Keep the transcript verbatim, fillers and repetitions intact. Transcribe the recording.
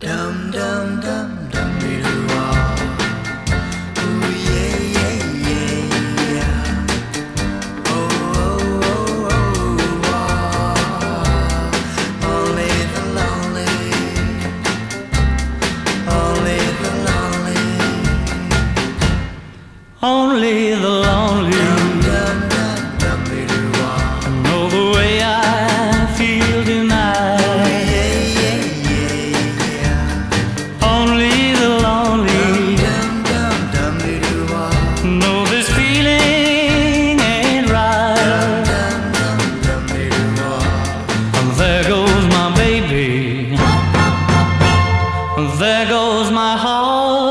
Dum dum dum dum dee doo ah. Ooh yeah yeah yeah yeah. Oh oh oh oh ah. Only the lonely, only the lonely, Only the lonely dum dum dum dum dee doo ah. know the way I feel tonight. Yeah yeah yeah yeah. Only the lonely Dum dum dum dee doo ah. know this feeling ain't right. Dum dum dum dee doo ah. And there goes my baby, and there goes my heart.